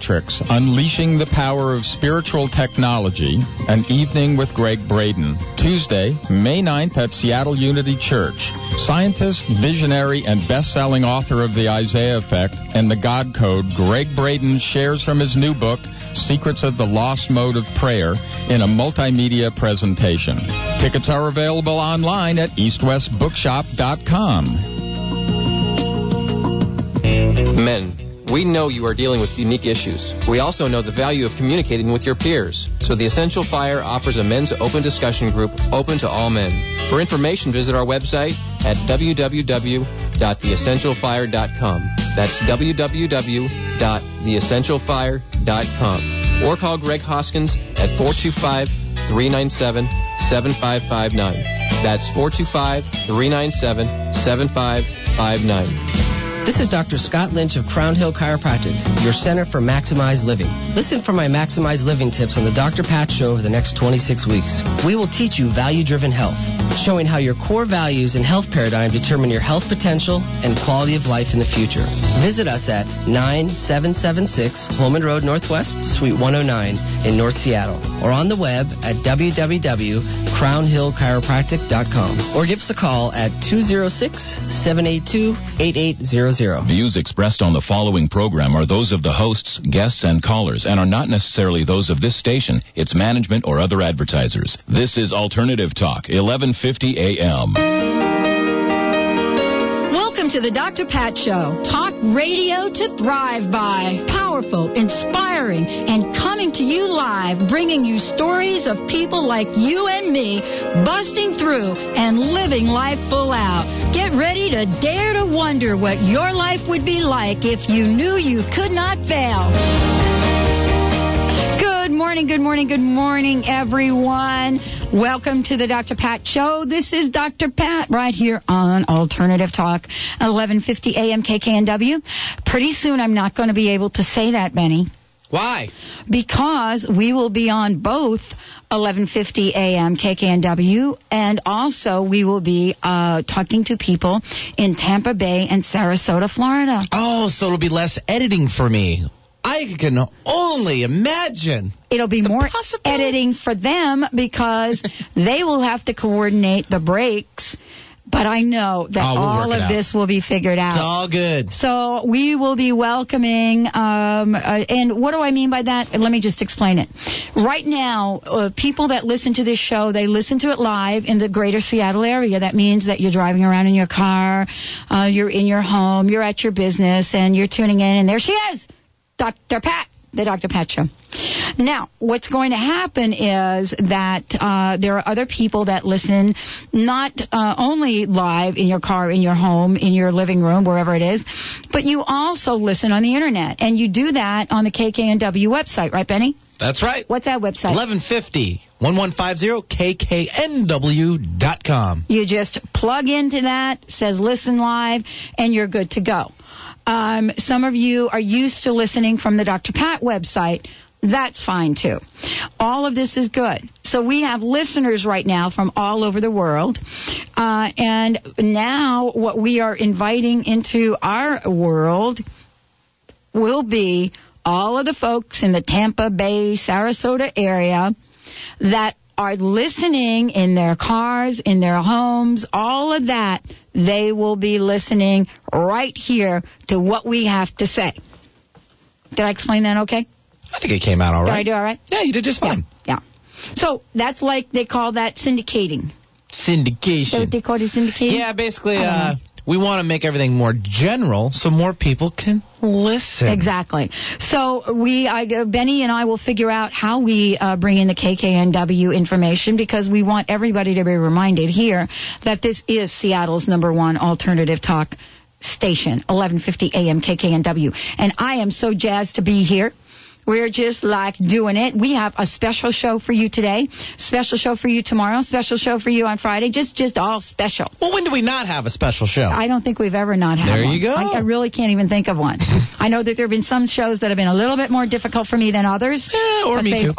Matrix, Unleashing the Power of Spiritual Technology, an evening with Greg Braden. Tuesday, May 9th at Seattle Unity Church. Scientist, visionary, and best-selling author of The Isaiah Effect and The God Code, Greg Braden shares from his new book, Secrets of the Lost Mode of Prayer, in a multimedia presentation. Tickets are available online at eastwestbookshop.com. Men, we know you are dealing with unique issues. We also know the value of communicating with your peers. So the Essential Fire offers a men's open discussion group open to all men. For information, visit our website at www.theessentialfire.com. That's www.theessentialfire.com. Or call Greg Hoskins at 425-397-7559. That's 425-397-7559. This is Dr. Scott Lynch of Crown Hill Chiropractic, your center for maximized living. Listen for my maximized living tips on the Dr. Pat Show over the next 26 weeks. We will teach you value-driven health, showing how your core values and health paradigm determine your health potential and quality of life in the future. Visit us at 9776 Holman Road Northwest, Suite 109 in North Seattle, or on the web at www.crownhillchiropractic.com, or give us a call at 206-782-8800. Views expressed on the following program are those of the hosts, guests, and callers, and are not necessarily those of this station, its management, or other advertisers. This is Alternative Talk, 1150 AM. Welcome to the Dr. Pat Show. Talk radio to thrive by. Powerful, inspiring, and coming to you live, bringing you stories of people like you and me busting through and living life full out. Get ready to dare to wonder what your life would be like if you knew you could not fail. Good morning, good morning, good morning, everyone. Welcome to the Dr. Pat Show. This is Dr. Pat right here on Alternative Talk, 1150 AM KKNW. Pretty soon I'm not going to be able to say that, Benny. Why? Because we will be on both 1150 AM KKNW, and also we will be talking to people in Tampa Bay and Sarasota, Florida. Oh, so it'll be less editing for me. I can only imagine. It'll be more editing for them because they will have to coordinate the breaks. But I know that all of this will be figured out. It's all good. So we will be welcoming, and what do I mean by that? Let me just explain it. Right now, people that listen to this show, they listen to it live in the greater Seattle area. That means that you're driving around in your car, you're in your home, you're at your business, and you're tuning in, and there she is, Dr. Pat, the Dr. Pat Show. Now, what's going to happen is that there are other people that listen not only live in your car, in your home, in your living room, wherever it is, but you also listen on the Internet. And you do that on the KKNW website, right, Benny? That's right. What's that website? 1150-1150-KKNW.com. You just plug into that, says listen live, and you're good to go. Some of you are used to listening from the Dr. Pat website. That's fine, too. All of this is good. So we have listeners right now from all over the world. And now what we are inviting into our world will be all of the folks in the Tampa Bay, Sarasota area that are listening in their cars, in their homes, all of that. They will be listening right here to what we have to say. Did I explain that okay? I think it came out all right. Did I do all right? Yeah, you did just fine. Yeah. So that's like they call that syndicating. Syndication. So they call it syndicating? Yeah, basically, we want to make everything more general so more people can listen. Exactly. So Benny and I will figure out how we bring in the KKNW information, because we want everybody to be reminded here that this is Seattle's #1 alternative talk station, 1150 AM KKNW. And I am so jazzed to be here. We're just like doing it. We have a special show for you today, special show for you tomorrow, special show for you on Friday, just all special. Well, when do we not have a special show? I don't think we've ever not had one. There you go. I really can't even think of one. I know that there have been some shows that have been a little bit more difficult for me than others. Or me too.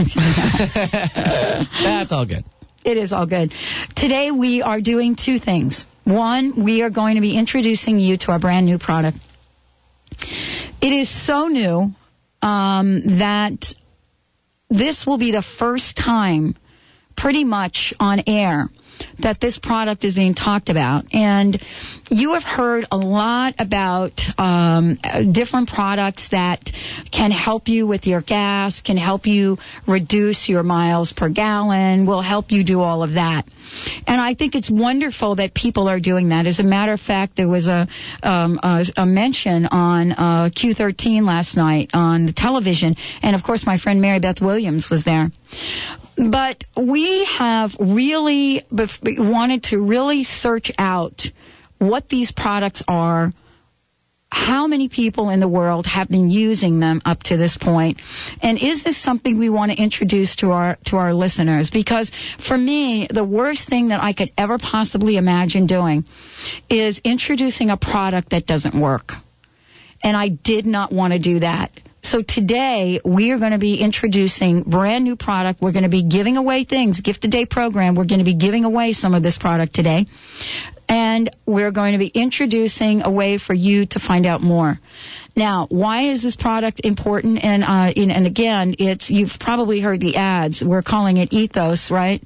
That's all good. It is all good. Today we are doing two things. One, we are going to be introducing you to our brand new product. It is so new that this will be the first time pretty much on air that this product is being talked about. And you have heard a lot about different products that can help you with your gas, can help you reduce your miles per gallon, will help you do all of that. And I think it's wonderful that people are doing that. As a matter of fact, there was a mention on Q13 last night on the television, and of course my friend Mary Beth Williams was there. But we have really wanted to really search out what these products are, how many people in the world have been using them up to this point, and is this something we want to introduce to our listeners? Because for me, the worst thing that I could ever possibly imagine doing is introducing a product that doesn't work. And I did not want to do that. So today, we are going to be introducing brand new product. We're going to be giving away things. Gift a Day program, we're going to be giving away some of this product today. And we're going to be introducing a way for you to find out more. Now, why is this product important? And again, you've probably heard the ads. We're calling it Ethos, right?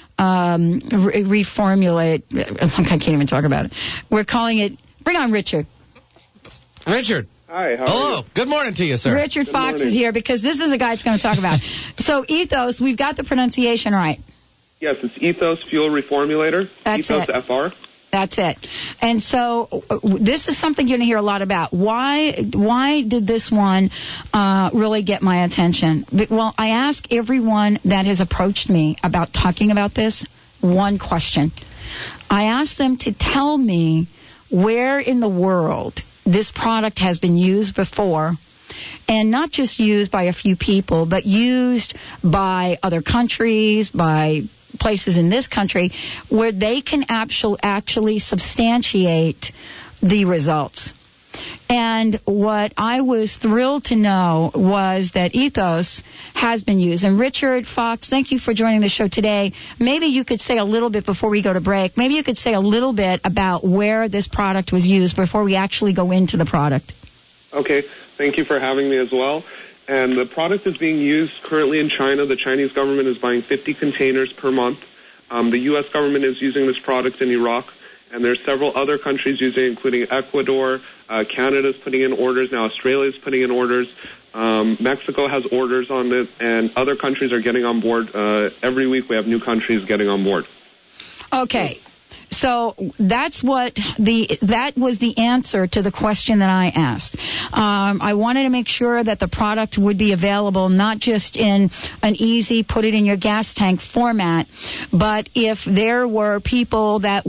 Reformulate. I can't even talk about it. We're calling it, bring on Richard. Richard. Hi, how are Hello. you? Good morning to you, sir. Richard Fox is here because this is the guy that's going to talk about it. So Ethos, we've got the pronunciation right. Yes, it's Ethos Fuel Reformulator. That's Ethos it. FR. That's it. And so this is something you're going to hear a lot about. Why did this one really get my attention? Well, I ask everyone that has approached me about talking about this one question. I ask them to tell me where in the world this product has been used before, and not just used by a few people, but used by other countries, by places in this country, where they can actually substantiate the results. And what I was thrilled to know was that Ethos has been used. And Richard Fox, thank you for joining the show today. Maybe you could say a little bit before we go to break. Maybe you could say a little bit about where this product was used before we actually go into the product. Okay, thank you for having me as well. And the product is being used currently in China. The Chinese government is buying 50 containers per month. The U.S. government is using this product in Iraq. And there's several other countries using it, including Ecuador. Canada's putting in orders. Now Australia's putting in orders. Mexico has orders on it, and other countries are getting on board. Every week we have new countries getting on board. Okay. So that was the answer to the question that I asked. I wanted to make sure that the product would be available not just in an easy put it in your gas tank format, but if there were people that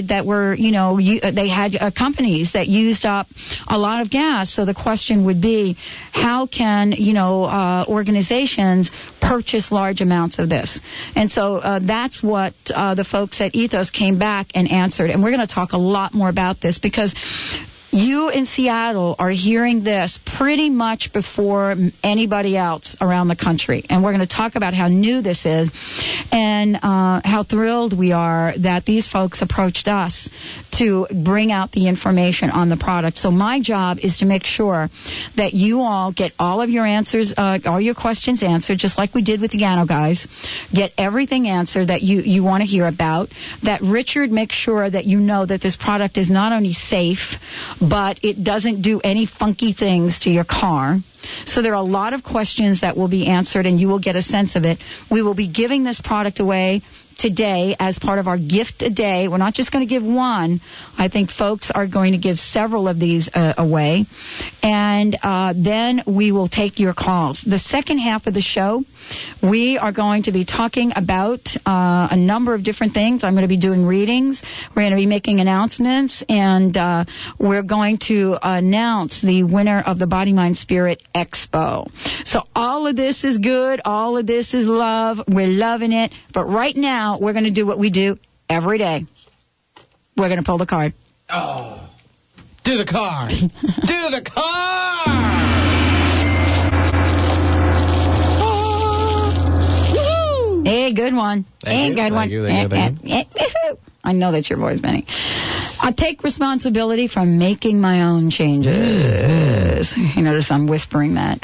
they had companies that used up a lot of gas. So the question would be, how can organizations purchase large amounts of this? And so that's what the folks at Ethos came back and answered. And we're going to talk a lot more about this because you in Seattle are hearing this pretty much before anybody else around the country. And we're going to talk about how new this is and how thrilled we are that these folks approached us to bring out the information on the product. So my job is to make sure that you all get all of your answers, all your questions answered, just like we did with the Gano guys. Get everything answered that you want to hear about. That Richard makes sure that you know that this product is not only safe, but it doesn't do any funky things to your car. So there are a lot of questions that will be answered, and you will get a sense of it. We will be giving this product away today as part of our gift a day. We're not just going to give one. I think folks are going to give several of these away. And then we will take your calls. The second half of the show, we are going to be talking about a number of different things. I'm going to be doing readings. We're going to be making announcements. And we're going to announce the winner of the Body, Mind, Spirit Expo. So all of this is good. All of this is love. We're loving it. But right now, we're going to do what we do every day. We're going to pull the card. Oh. Do the card. Do the card. Hey, good one. Thank you. Good one. Thank you. I know that's your voice, Benny. I take responsibility for making my own changes. You notice I'm whispering that.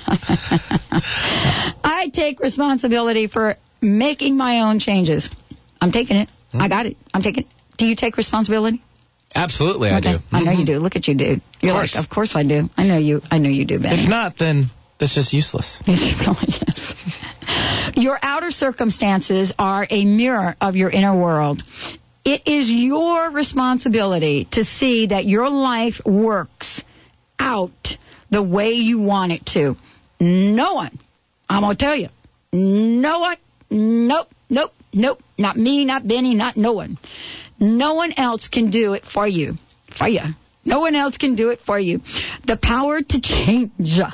I take responsibility for making my own changes. I'm taking it. I got it. I'm taking it. Do you take responsibility? Absolutely, I do. I know you do. Look at you, dude. You're like, of course I do. I know you do, Ben. If not, then that's just useless. It really is. Your outer circumstances are a mirror of your inner world. It is your responsibility to see that your life works out the way you want it to. No one, I'm going to tell you, no one, nope, not me, not Benny, not no one. No one else can do it for you. No one else can do it for you. The power to change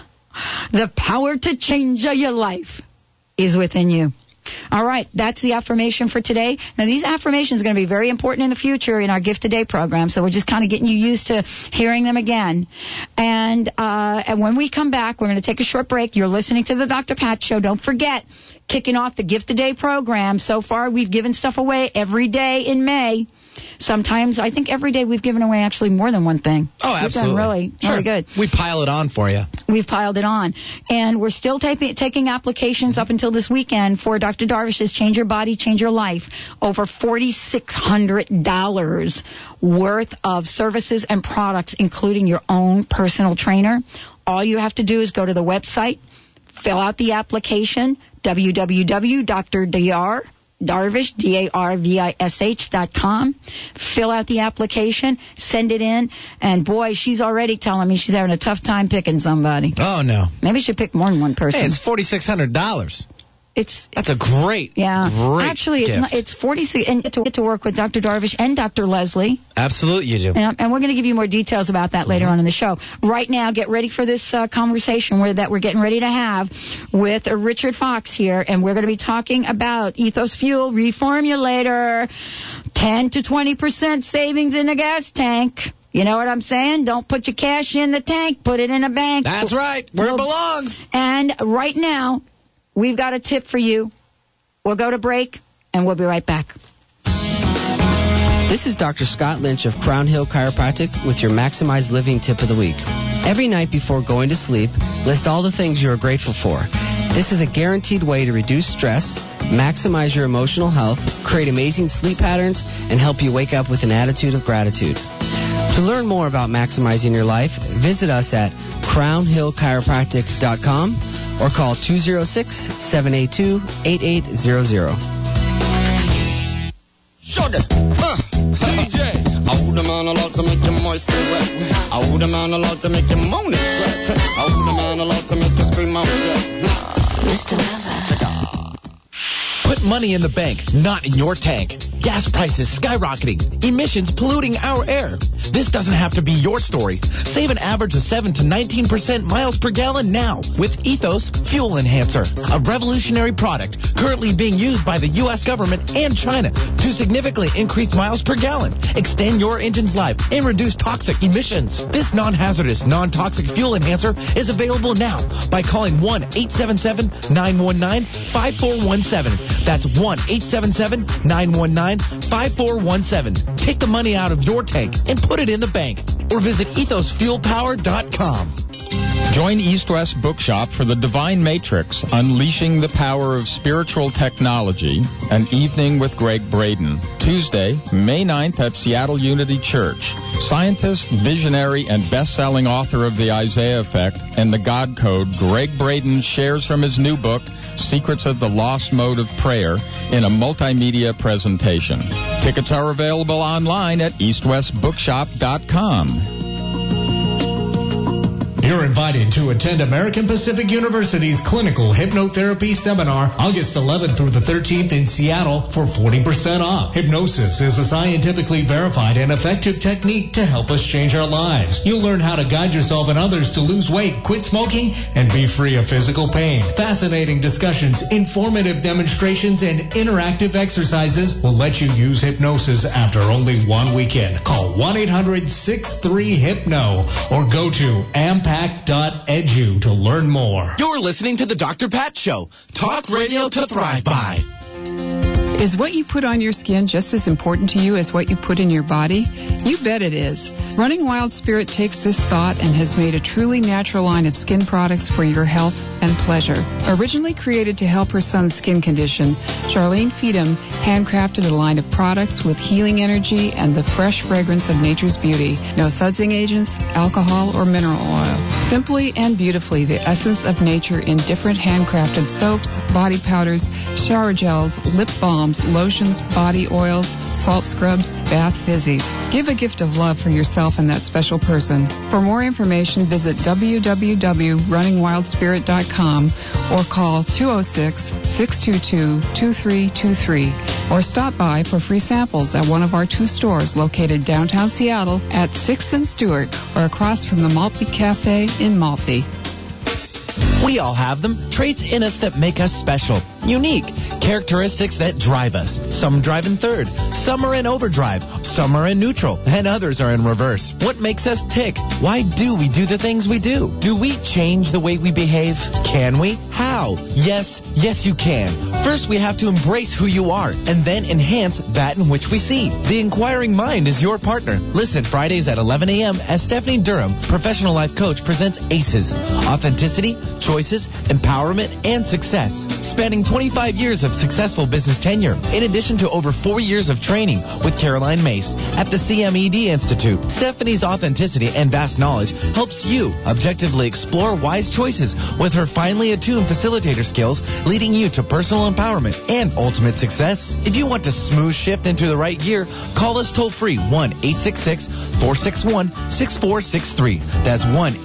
your life is within you. All right, that's the affirmation for today. Now, these affirmations are going to be very important in the future in our Gift Today program, so we're just kind of getting you used to hearing them again. And when we come back, we're going to take a short break. You're listening to the Dr. Pat Show. Don't forget, kicking off the Gift Today program. So far, we've given stuff away every day in May. Sometimes, I think every day we've given away actually more than one thing. Oh, absolutely. We've done really good. We pile it on for you. We've piled it on. And we're still taking applications up until this weekend for Dr. Darvish's Change Your Body, Change Your Life. Over $4,600 worth of services and products, including your own personal trainer. All you have to do is go to the website, fill out the application, www.drdarvish, DARVISH.com. Fill out the application, send it in, and boy, she's already telling me she's having a tough time picking somebody. Oh, no. Maybe she pick more than one person. Hey, it's $4,600. That's a great Actually, gift. it's 46, and you get to work with Dr. Darvish and Dr. Leslie. Absolutely, you do. And we're going to give you more details about that later on in the show. Right now, get ready for this conversation that we're getting ready to have with Richard Fox here, and we're going to be talking about Ethos Fuel Reformulator, 10 to 20% savings in the gas tank. You know what I'm saying? Don't put your cash in the tank, put it in a bank. That's right, where it belongs. And right now, we've got a tip for you. We'll go to break, and we'll be right back. This is Dr. Scott Lynch of Crown Hill Chiropractic with your Maximized Living Tip of the Week. Every night before going to sleep, list all the things you are grateful for. This is a guaranteed way to reduce stress, maximize your emotional health, create amazing sleep patterns, and help you wake up with an attitude of gratitude. To learn more about maximizing your life, visit us at crownhillchiropractic.com or call 206-782-8800. Sugar, DJ. I would a man allowed to make you moist and wet. I would a man allowed to make you moan and sweat. I would a man allowed to make you scream out Mr. Lover. Put money in the bank, not in your tank. Gas prices skyrocketing, emissions polluting our air. This doesn't have to be your story. Save an average of 7 to 19% miles per gallon now with Ethos Fuel Enhancer, a revolutionary product currently being used by the U.S. government and China to significantly increase miles per gallon, extend your engine's life, and reduce toxic emissions. This non-hazardous, non-toxic fuel enhancer is available now by calling 1-877-919-5417. That's 1-877-919-5417. Take the money out of your tank and put it in the bank. Or visit ethosfuelpower.com. Join East West Bookshop for the Divine Matrix, Unleashing the Power of Spiritual Technology, an evening with Greg Braden. Tuesday, May 9th at Seattle Unity Church. Scientist, visionary, and best-selling author of The Isaiah Effect and The God Code, Greg Braden shares from his new book, Secrets of the Lost Mode of Prayer, in a multimedia presentation. Tickets are available online at eastwestbookshop.com. You're invited to attend American Pacific University's Clinical Hypnotherapy Seminar August 11th through the 13th in Seattle for 40% off. Hypnosis is a scientifically verified and effective technique to help us change our lives. You'll learn how to guide yourself and others to lose weight, quit smoking, and be free of physical pain. Fascinating discussions, informative demonstrations, and interactive exercises will let you use hypnosis after only one weekend. Call 1-800-63-HYPNO or go to ampac.edu to learn more. You're listening to the Dr. Pat Show. Talk radio to thrive by. Is what you put on your skin just as important to you as what you put in your body? You bet it is. Running Wild Spirit takes this thought and has made a truly natural line of skin products for your health and pleasure. Originally created to help her son's skin condition, Charlene Feedham handcrafted a line of products with healing energy and the fresh fragrance of nature's beauty. No sudsing agents, alcohol, or mineral oil. Simply and beautifully, the essence of nature in different handcrafted soaps, body powders, shower gels, lip balms, lotions, body oils, salt scrubs, bath fizzies. Give a gift of love for yourself and that special person. For more information, visit www.runningwildspirit.com or call 206-622-2323 or stop by for free samples at one of our 2 stores located downtown Seattle at 6th and Stewart or across from the Maltby Cafe in Maltby. We all have them. Traits in us that make us special, unique. Characteristics that drive us. Some drive in third, some are in overdrive, some are in neutral, and others are in reverse. What makes us tick? Why do we do the things we do? Do we change the way we behave? Can we? How? Yes, you can. First, we have to embrace who you are, and then enhance that in which we see. The Inquiring Mind is your partner. Listen Fridays at 11 a.m. as Stephanie Durham, professional life coach, presents ACEs. Authenticity, choices, empowerment, and success. Spanning 25 years of successful business tenure, in addition to over 4 years of training with Caroline Mace at the CMED Institute. Stephanie's authenticity and vast knowledge helps you objectively explore wise choices with her finely attuned facilitator skills, leading you to personal empowerment and ultimate success. If you want to smooth shift into the right gear, call us toll free 1-866-461-6463. That's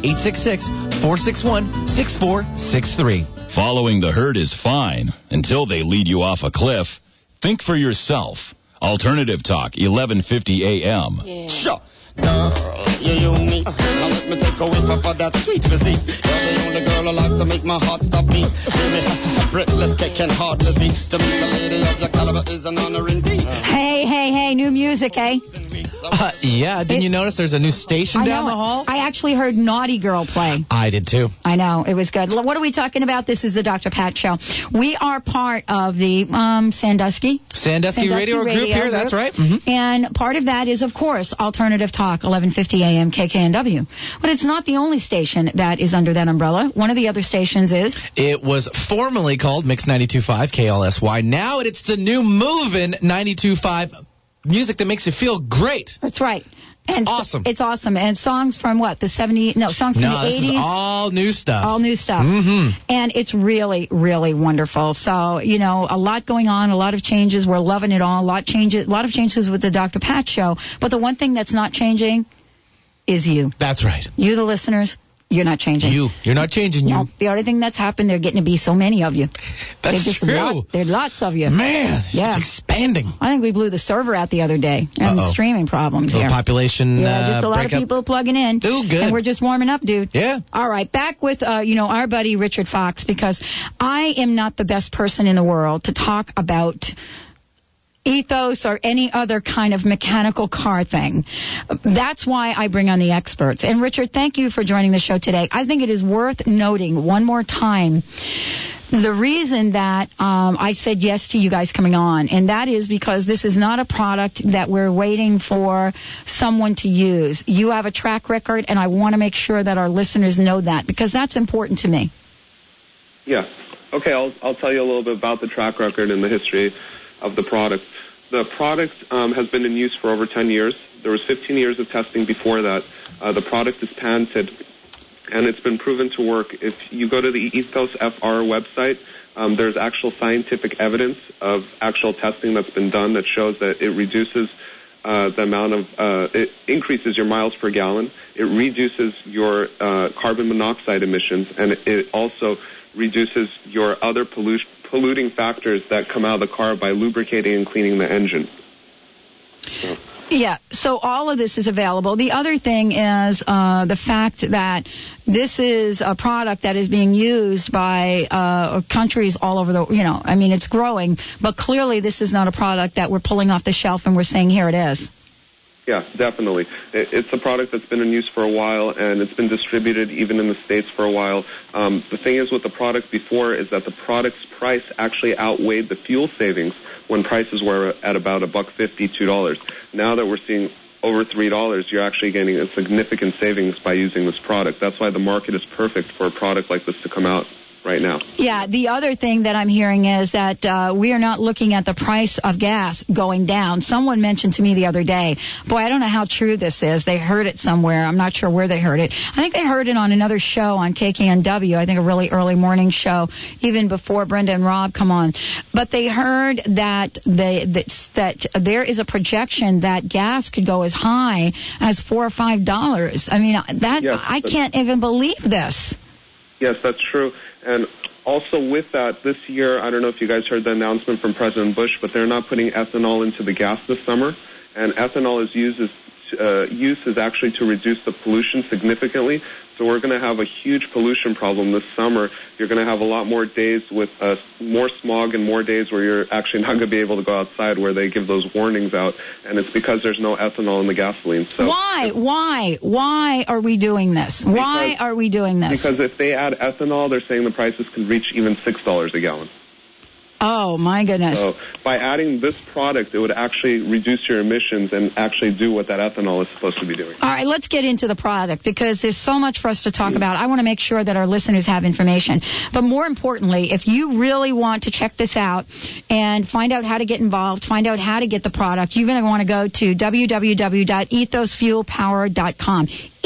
1-866-461-6463. Following the herd is fine until they lead you off a cliff. Think for yourself. Alternative Talk, 1150 a.m. Yeah. Sure. Girl, you me. Now let me take a whiff of that sweet physique. You're the only girl alive to make my heart stop beat. Baby, breathless, kicking heartless beat. To meet a lady of your caliber is an honor indeed. Hey, new music, eh? Yeah, didn't you notice there's a new station down the hall? I actually heard Naughty Girl play. I did too. I know, it was good. What are we talking about? This is the Dr. Pat Show. We are part of the Sandusky Radio Group here, that's right. Mm-hmm. And part of that is, of course, Alternative Talk, 1150 AM KKNW. But it's not the only station that is under that umbrella. One of the other stations is? It was formerly called Mix 92.5 KLSY. Now it's the new movin' 92.5 music that makes you feel great. That's right. And awesome. It's awesome. And songs from what? The 70s? No, songs from the 80s? This is all new stuff. All new stuff. Mm-hmm. And it's really, really wonderful. So, a lot going on, a lot of changes. We're loving it all. A lot of changes with the Dr. Pat Show. But the one thing that's not changing is you. That's right. You, the listeners. You're not changing. You're not changing. No, the only thing that's happened, there getting to be so many of you. That's true. There are lots of you. Man, it's just expanding. I think we blew the server out the other day. And streaming problems here. Population just a lot of people plugging in. Oh, good. And we're just warming up, dude. Yeah. All right, back with, our buddy Richard Fox, because I am not the best person in the world to talk about ethos or any other kind of mechanical car thing. That's why I bring on the experts. And Richard, thank you for joining the show today. I think it is worth noting one more time the reason that I said yes to you guys coming on, and that is because this is not a product that we're waiting for someone to use. You have a track record, and I want to make sure that our listeners know that, because that's important to me. Yeah. Okay, I'll tell you a little bit about the track record and the history of the product. The product has been in use for over 10 years. There was 15 years of testing before that. The product is patented, and it's been proven to work. If you go to the Ethos FR website, there's actual scientific evidence of actual testing that's been done that shows that it reduces the amount of, it increases your miles per gallon. It reduces your carbon monoxide emissions, and it also reduces your other polluting factors that come out of the car by lubricating and cleaning the engine. Yeah, so all of this is available. The other thing is the fact that this is a product that is being used by countries all over the, it's growing, but clearly this is not a product that we're pulling off the shelf and we're saying, here it is. Yeah, definitely. It's a product that's been in use for a while, and it's been distributed even in the States for a while. The thing is with the product before is that the product's price actually outweighed the fuel savings when prices were at about $1.50, $2. Now that we're seeing over $3, you're actually getting a significant savings by using this product. That's why the market is perfect for a product like this to come out right now. Yeah, the other thing that I'm hearing is that we are not looking at the price of gas going down. Someone mentioned to me the other day, boy, I don't know how true this is. They heard it somewhere. I'm not sure where they heard it. I think they heard it on another show on KKNW, I think a really early morning show, even before Brenda and Rob come on. But they heard that that there is a projection that gas could go as high as $4 or $5. I mean, I can't even believe this. Yes, that's true. And also with that, this year, I don't know if you guys heard the announcement from President Bush, but they're not putting ethanol into the gas this summer. And ethanol is use is actually to reduce the pollution significantly. So we're going to have a huge pollution problem this summer. You're going to have a lot more days with more smog and more days where you're actually not going to be able to go outside, where they give those warnings out. And it's because there's no ethanol in the gasoline. So Why are we doing this? Why are we doing this? Because if they add ethanol, they're saying the prices can reach even $6 a gallon. Oh, my goodness. So by adding this product, it would actually reduce your emissions and actually do what that ethanol is supposed to be doing. All right, let's get into the product because there's so much for us to talk about. I want to make sure that our listeners have information. But more importantly, if you really want to check this out and find out how to get involved, find out how to get the product, you're going to want to go to www.ethosfuelpower.com.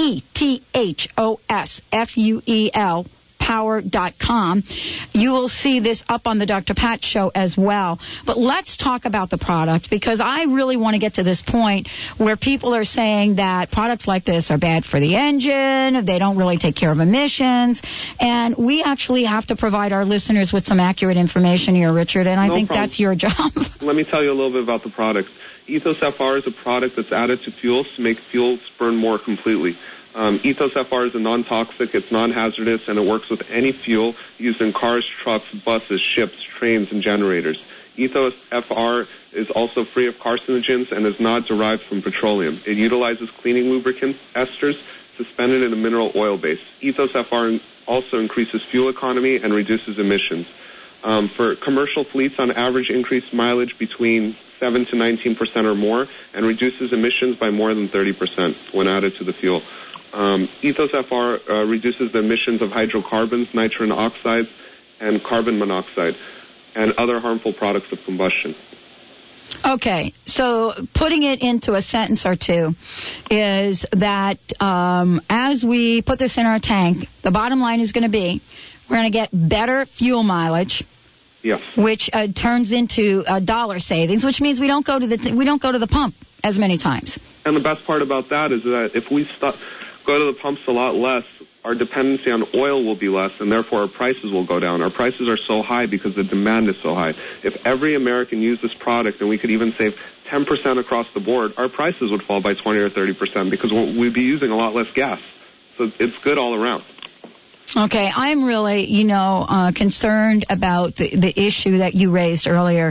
ETHOSFUEL. Power.com. You will see this up on the Dr. Pat Show as well. But let's talk about the product because I really want to get to this point where people are saying that products like this are bad for the engine, they don't really take care of emissions, and we actually have to provide our listeners with some accurate information here, Richard, and I think that's your job. Let me tell you a little bit about the product. Ethos FR is a product that's added to fuels to make fuels burn more completely. Ethos FR is a non-toxic, it's non-hazardous, and it works with any fuel used in cars, trucks, buses, ships, trains, and generators. Ethos FR is also free of carcinogens and is not derived from petroleum. It utilizes cleaning lubricant esters suspended in a mineral oil base. Ethos FR also increases fuel economy and reduces emissions. For commercial fleets, on average, increase mileage between 7 to 19% or more and reduces emissions by more than 30% when added to the fuel. Ethos FR reduces the emissions of hydrocarbons, nitrogen oxides, and carbon monoxide, and other harmful products of combustion. Okay, so putting it into a sentence or two is that as we put this in our tank, the bottom line is going to be we're going to get better fuel mileage. Yes. Which turns into dollar savings, which means we don't go to the pump as many times. And the best part about that is that if we go to the pumps a lot less, our dependency on oil will be less, and therefore our prices will go down. Our prices are so high because the demand is so high. If every American used this product, and we could even save 10% across the board, our prices would fall by 20 or 30% because we'd be using a lot less gas. So it's good all around. Okay, I'm really, concerned about the issue that you raised earlier.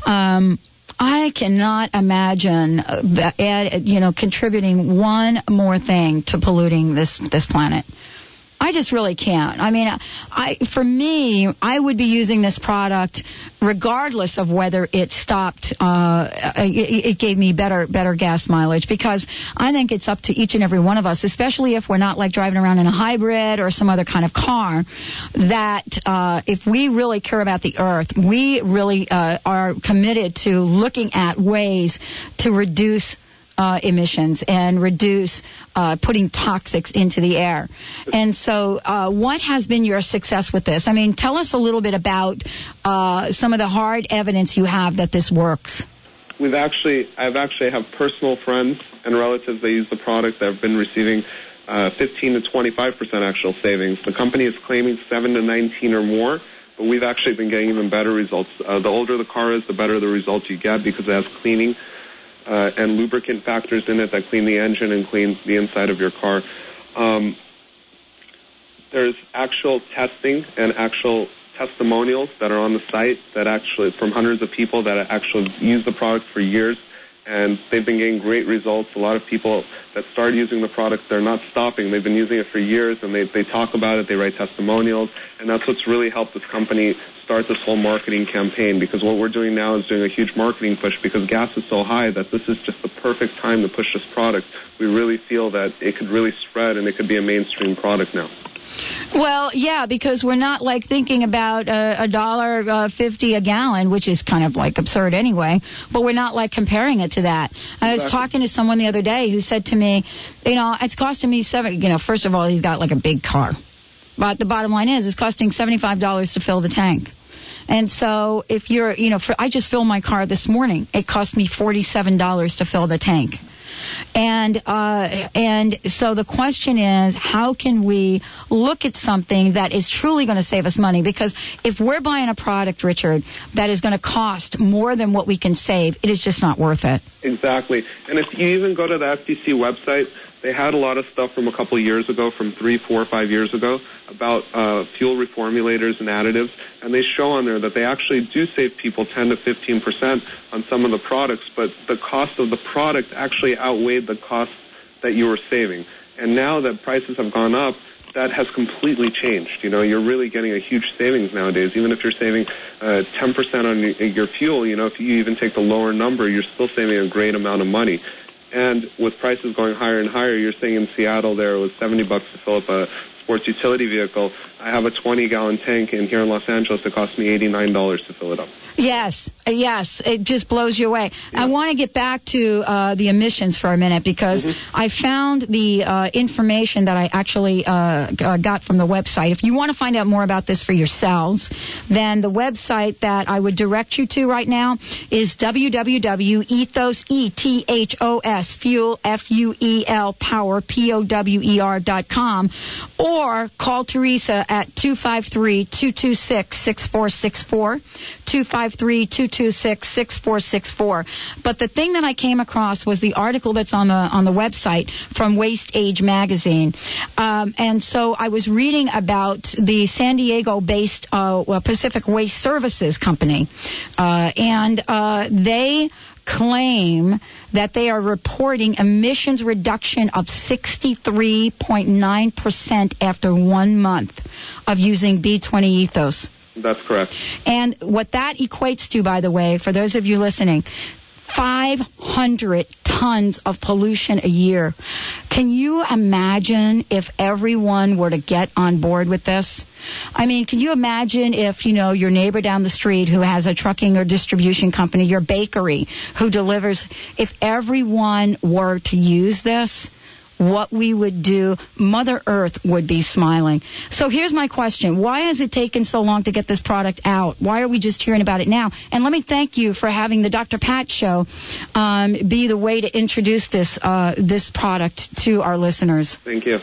I cannot imagine, contributing one more thing to polluting this planet. I just really can't. I mean, for me, I would be using this product regardless of whether it stopped. It gave me better gas mileage because I think it's up to each and every one of us, especially if we're not like driving around in a hybrid or some other kind of car, that if we really care about the earth, we really are committed to looking at ways to reduce emissions and reduce putting toxics into the air. And so what has been your success with this? I mean, tell us a little bit about some of the hard evidence you have that this works. I've actually have personal friends and relatives that use the product that have been receiving 15 to 25% actual savings. The company is claiming 7 to 19 or more, but we've actually been getting even better results. The older the car is, the better the results you get because it has cleaning and lubricant factors in it that clean the engine and clean the inside of your car. There's actual testing and actual testimonials that are on the site that actually from hundreds of people that actually use the product for years and they've been getting great results. A lot of people that start using the product, they're not stopping. They've been using it for years, and they talk about it, they write testimonials, and that's what's really helped this company start this whole marketing campaign, because what we're doing now is doing a huge marketing push because gas is so high that this is just the perfect time to push this product. We really feel that it could really spread and it could be a mainstream product now. Well, yeah, because we're not like thinking about $1.50 a gallon, which is kind of like absurd anyway, but we're not like comparing it to that. I was talking to someone the other day who said to me, it's costing me first of all, he's got like a big car. But the bottom line is it's costing $75 to fill the tank. And so if you're, I just filled my car this morning. It cost me $47 to fill the tank. And so the question is, how can we look at something that is truly going to save us money? Because if we're buying a product, Richard, that is going to cost more than what we can save, it is just not worth it. Exactly. And if you even go to the FTC website, they had a lot of stuff from a couple of years ago, from 3, 4, 5 years ago, about fuel reformulators and additives, and they show on there that they actually do save people 10 to 15% on some of the products, but the cost of the product actually outweighed the cost that you were saving. And now that prices have gone up, that has completely changed. You're really getting a huge savings nowadays. Even if you're saving 10% on your fuel, if you even take the lower number, you're still saving a great amount of money. And with prices going higher and higher, you're saying in Seattle there it was $70 to fill up a sports utility vehicle. I have a 20-gallon tank, and here in Los Angeles it cost me $89 to fill it up. Yes, it just blows you away. Yeah. I want to get back to the emissions for a minute because I found the information that I actually got from the website. If you want to find out more about this for yourselves, then the website that I would direct you to right now is www.ethos, E-T-H-O-S, fuel, F-U-E-L, power, P-O-W-E-R.com, or call Teresa at 253-226-6464, 253-226-6464. But the thing that I came across was the article that's on the website from Waste Age magazine. And so I was reading about the San Diego-based Pacific Waste Services Company. And they claim that they are reporting emissions reduction of 63.9% after 1 month of using B20 Ethos. That's correct. And what that equates to, by the way, for those of you listening, 500 tons of pollution a year. Can you imagine if everyone were to get on board with this? I mean, can you imagine if, your neighbor down the street who has a trucking or distribution company, your bakery who delivers, if everyone were to use this, what we would do, Mother Earth would be smiling. So here's my question. Why has it taken so long to get this product out? Why are we just hearing about it now? And let me thank you for having the Dr. Pat Show be the way to introduce this product to our listeners. Thank you.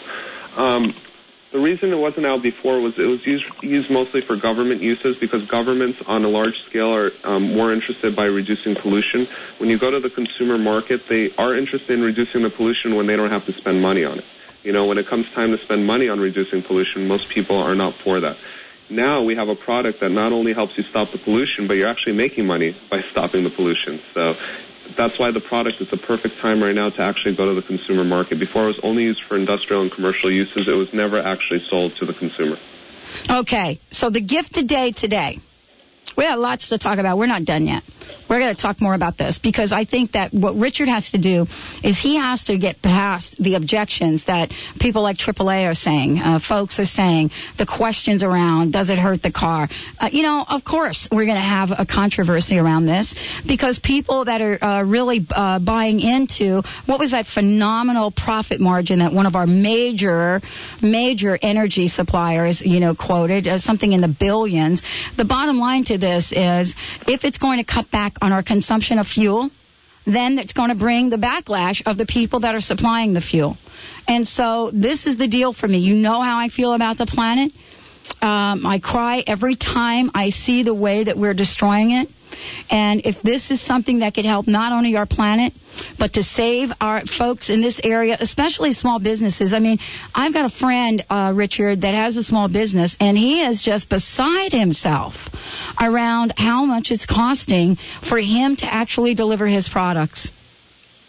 The reason it wasn't out before was it was used mostly for government uses because governments on a large scale are more interested by reducing pollution. When you go to the consumer market, they are interested in reducing the pollution when they don't have to spend money on it. When it comes time to spend money on reducing pollution, most people are not for that. Now we have a product that not only helps you stop the pollution, but you're actually making money by stopping the pollution. So that's why the product is the perfect time right now to actually go to the consumer market. Before it was only used for industrial and commercial uses. It was never actually sold to the consumer. Okay, so the gift today. We have lots to talk about. We're not done yet. We're going to talk more about this because I think that what Richard has to do is he has to get past the objections that people like AAA are saying, folks are saying, the questions around, does it hurt the car? Of course, we're going to have a controversy around this because people that are really buying into, what was that phenomenal profit margin that one of our major energy suppliers, quoted, something in the billions. The bottom line to this is if it's going to cut back on our consumption of fuel, then it's going to bring the backlash of the people that are supplying the fuel. And so this is the deal for me. You know how I feel about the planet. I cry every time I see the way that we're destroying it. And if this is something that could help not only our planet, but to save our folks in this area, especially small businesses. I mean, I've got a friend, Richard, that has a small business, and he is just beside himself around how much it's costing for him to actually deliver his products.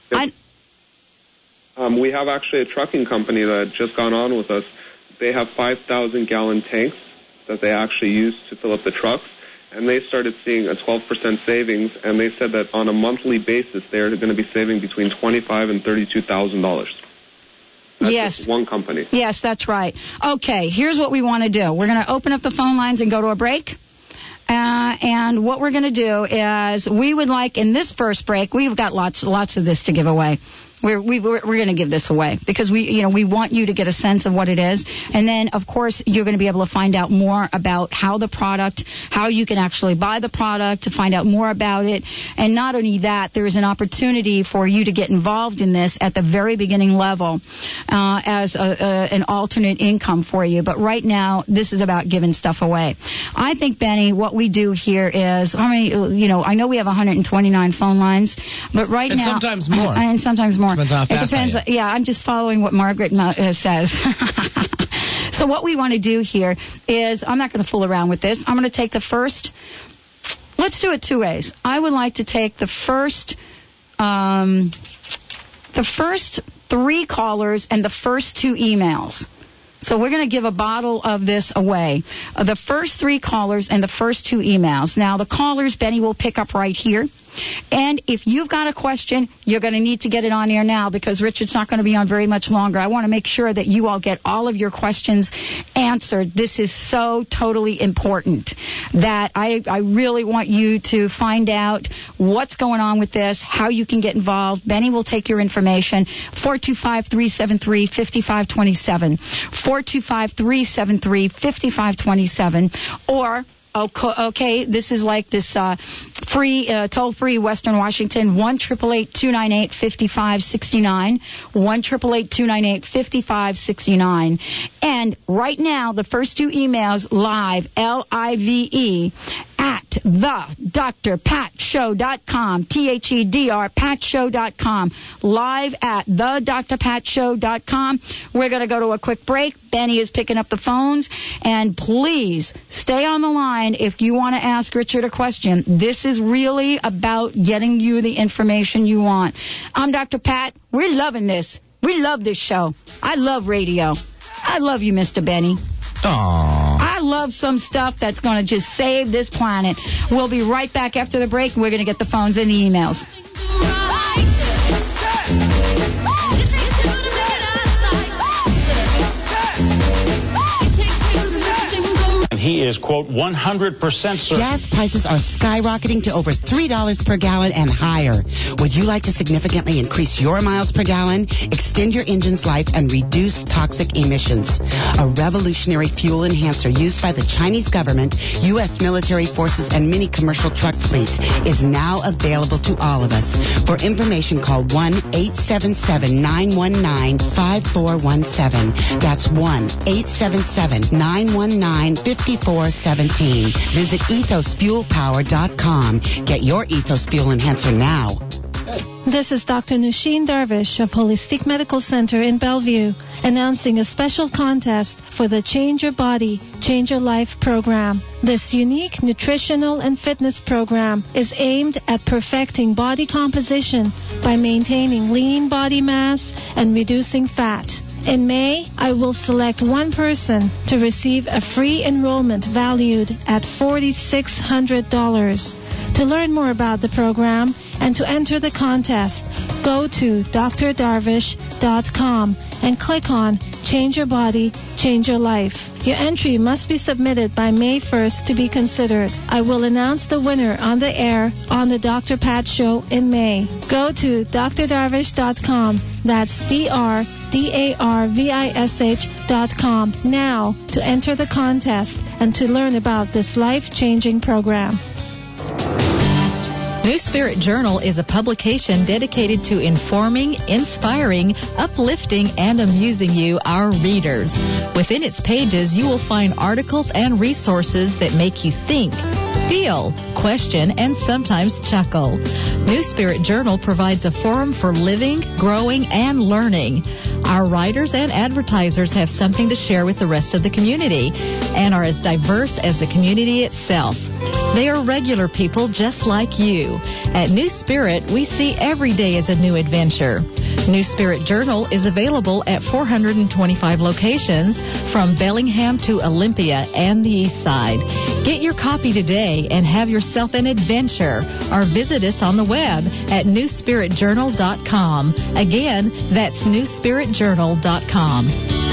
We have actually a trucking company that just got on with us. They have 5,000-gallon tanks that they actually use to fill up the trucks, and they started seeing a 12% savings, and they said that on a monthly basis they're going to be saving between $25,000 and $32,000. That's just one company. Yes, that's right. Okay, here's what we want to do. We're going to open up the phone lines and go to a break. And what we're going to do is we would like, in this first break, we've got lots of this to give away. We're going to give this away because we want you to get a sense of what it is, and then of course you're going to be able to find out more about how you can actually buy the product, to find out more about it, and not only that, there is an opportunity for you to get involved in this at the very beginning level as an alternate income for you. But right now, this is about giving stuff away. I think, Benny, what we do here is, I know we have 129 phone lines, but right now, sometimes more, and sometimes more. Depends on how fast it depends. Yeah, I'm just following what Margaret says. So what we want to do here is, I'm not going to fool around with this. I'm going to take the first. Let's do it two ways. I would like to take the first 3 callers and the first 2 emails. So we're going to give a bottle of this away. The first 3 callers and the first 2 emails. Now, the callers, Benny will pick up right here. And if you've got a question, you're going to need to get it on air now because Richard's not going to be on very much longer. I want to make sure that you all get all of your questions answered. This is so totally important that I really want you to find out what's going on with this, how you can get involved. Benny will take your information. 425-373-5527. 425-373-5527. Or okay, this is like this free, toll-free Western Washington, 1-888-298-5569, 1-888-298-5569. And right now, the first 2 emails live, L-I-V-E, at thedrpatshow.com, T-H-E-D-R, patshow.com, live at thedrpatshow.com. We're going to go to a quick break. Benny is picking up the phones, and please stay on the line if you want to ask Richard a question. This is really about getting you the information you want. I'm Dr. Pat. We're loving this. We love this show. I love radio. I love you, Mr. Benny. Aww. I love some stuff that's going to just save this planet. We'll be right back after the break. We're going to get the phones and the emails. He is, quote, 100% certain. Gas prices are skyrocketing to over $3 per gallon and higher. Would you like to significantly increase your miles per gallon, extend your engine's life, and reduce toxic emissions? A revolutionary fuel enhancer used by the Chinese government, U.S. military forces, and many commercial truck fleets is now available to all of us. For information, call 1-877-919-5417. That's 1-877-919-5417. Visit ethosfuelpower.com. Get your Ethos Fuel Enhancer now. This is Dr. Nusheen Darvish of Holistic Medical Center in Bellevue, announcing a special contest for the Change Your Body, Change Your Life program. This unique nutritional and fitness program is aimed at perfecting body composition by maintaining lean body mass and reducing fat. In May, I will select one person to receive a free enrollment valued at $4,600. To learn more about the program and to enter the contest, go to drdarvish.com and click on Change Your Body, Change Your Life. Your entry must be submitted by May 1st to be considered. I will announce the winner on the air on the Dr. Pat Show in May. Go to drdarvish.com. That's drdarvish.com now to enter the contest and to learn about this life-changing program. New Spirit Journal is a publication dedicated to informing, inspiring, uplifting, and amusing you, our readers. Within its pages, you will find articles and resources that make you think, feel, question, and sometimes chuckle. New Spirit Journal provides a forum for living, growing, and learning. Our writers and advertisers have something to share with the rest of the community and are as diverse as the community itself. They are regular people just like you. At New Spirit, we see every day as a new adventure. New Spirit Journal is available at 425 locations from Bellingham to Olympia and the East Side. Get your copy today and have yourself an adventure, or visit us on the web at newspiritjournal.com. Again, that's newspiritjournal.com.